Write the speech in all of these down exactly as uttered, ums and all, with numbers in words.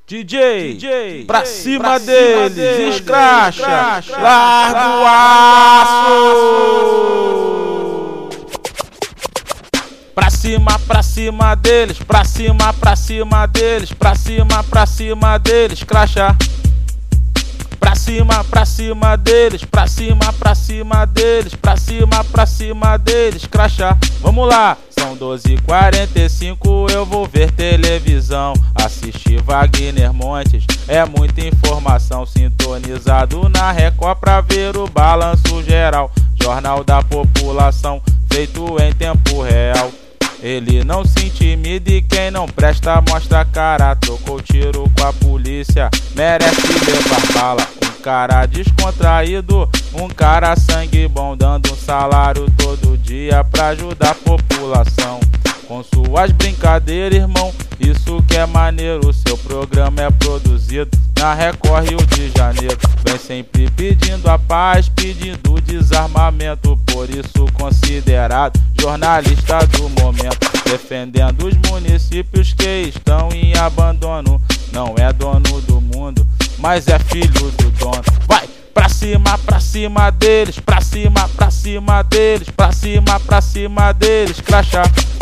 D J, D J, pra cima, pra deles, cima deles, escracha, escracha, larga o aço. Pra cima, pra cima deles, pra cima, pra cima deles, pra cima, pra cima deles, escracha. Pra cima, pra cima deles, pra cima, pra cima deles, pra cima, pra cima deles, crachá. Vamos lá, são doze e quarenta e cinco, eu vou ver televisão, assistir Wagner Montes, é muita informação, sintonizado na Record pra ver o balanço geral, jornal da população, feito em tempo real. Ele não se intimida e quem não presta mostra a cara. Trocou tiro com a polícia, merece levar bala. Um cara descontraído, um cara sangue bom, dando um salário todo dia pra ajudar a população. Com suas brincadeiras, irmão, isso que é maneiro. Seu programa é produzido na Record Rio de Janeiro. Vem sempre pedindo a paz, pedindo desarmamento. Por isso considerado jornalista do momento. Defendendo os municípios que estão em abandono. Não é dono do mundo, mas é filho do dono. Vai! Pra cima, pra cima deles, pra cima, pra cima deles, pra cima, pra cima deles, crachá.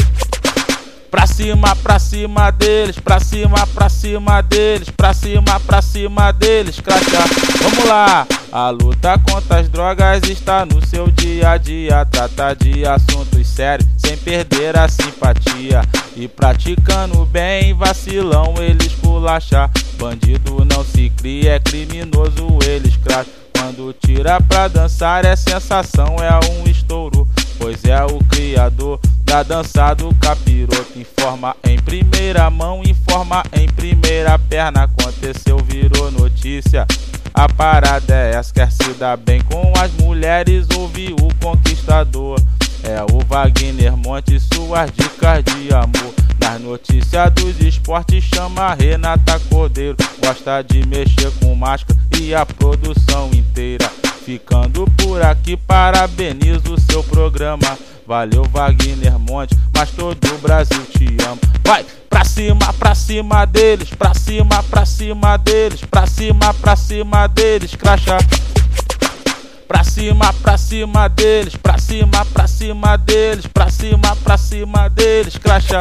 Pra cima, pra cima deles, pra cima, pra cima deles, pra cima, pra cima deles, crachá. Vamos lá! A luta contra as drogas está no seu dia a dia. Trata de assuntos sérios, sem perder a simpatia. E praticando bem, vacilão, eles culachar. Bandido não se cria, é criminoso, eles cracham. Quando tira pra dançar é sensação, é um estouro. Pois é o criador da dança do capiroto. Informa em primeira mão, informa em primeira perna. Aconteceu, virou notícia. A parada é essa, quer se dar bem com as mulheres, ouve o conquistador. É o Wagner Montes, suas dicas de amor. Nas notícias dos esportes chama Renata Cordeiro. Gosta de mexer com máscara e a produção inteira. Ficando por aqui, parabenizo o seu programa. Valeu Wagner Montes, mas todo o Brasil te ama. Vai! Pra cima, pra cima deles, pra cima, pra cima deles, pra cima, pra cima deles, crachá. Pra cima, pra cima deles, pra cima, pra cima deles, pra cima, pra cima deles, crachá.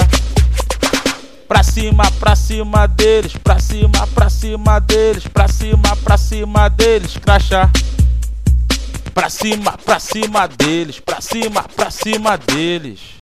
Pra cima, pra cima deles, pra cima, pra cima deles, pra cima, pra cima deles, crachá. Pra cima, pra cima deles, pra cima, pra cima deles.